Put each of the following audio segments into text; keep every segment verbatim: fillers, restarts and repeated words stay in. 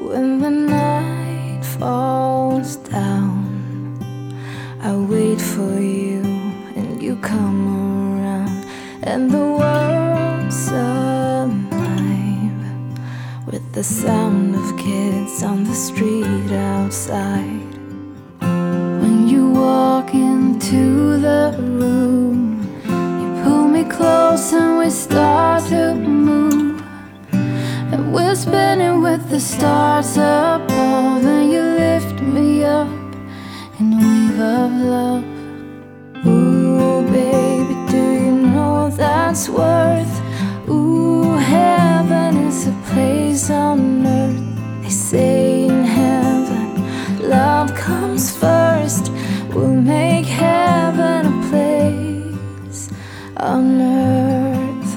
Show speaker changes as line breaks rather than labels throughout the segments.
When the night falls down, I wait for you and you come around, and the world's alive with the sound of kids on the street outside. When you walk into the room, you pull me close and we start to move, and we're spinning with the stars above, and you lift me up in a weave of love. Ooh, baby, do you know that's worth? Ooh, heaven is a place on earth. They say in heaven, love comes first. We'll make heaven a place on earth.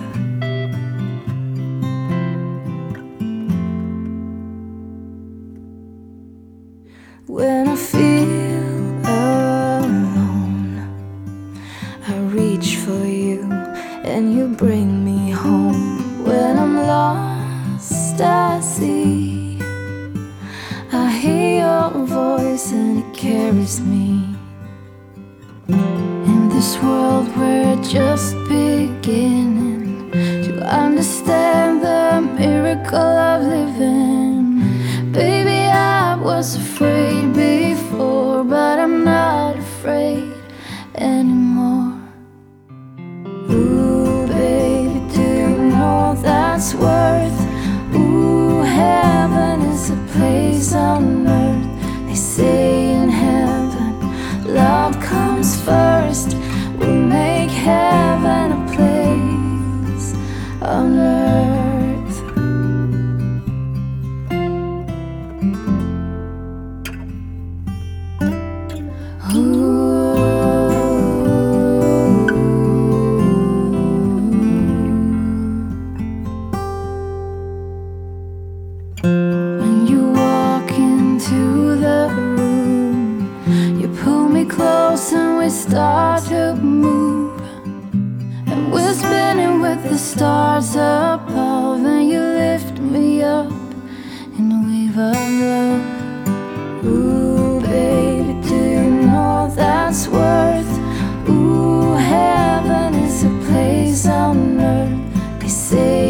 When I feel alone, I reach for you and you bring me home. When I'm lost at sea, I hear your voice and it carries me. In this world we're just beginning to understand the miracle of living. Baby, I was afraid before, but I'm not afraid anymore. Ooh, baby, do you know that's worth? Ooh, heaven is a place on earth. They say in heaven, love comes first. We'll make heaven a place on earth. When you walk into the room, you pull me close and we start to move, and we're spinning with the stars above, and you lift me up in a weave of love. Ooh, baby, do you know that's worth? Ooh, heaven is a place on earth. They say